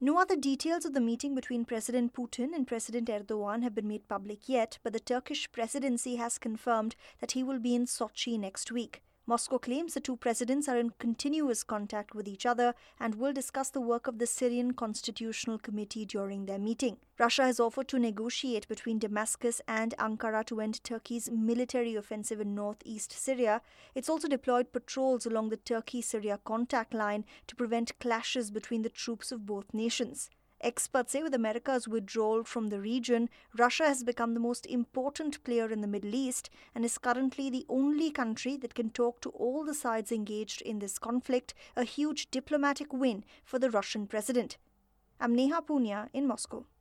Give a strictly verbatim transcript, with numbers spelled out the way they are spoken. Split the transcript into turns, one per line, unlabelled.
No other details of the meeting between President Putin and President Erdogan have been made public yet, but the Turkish presidency has confirmed that he will be in Sochi next week. Moscow claims the two presidents are in continuous contact with each other and will discuss the work of the Syrian Constitutional Committee during their meeting. Russia has offered to negotiate between Damascus and Ankara to end Turkey's military offensive in northeast Syria. It's also deployed patrols along the Turkey-Syria contact line to prevent clashes between the troops of both nations. Experts say with America's withdrawal from the region, Russia has become the most important player in the Middle East and is currently the only country that can talk to all the sides engaged in this conflict, a huge diplomatic win for the Russian president. I'm Neha Punya in Moscow.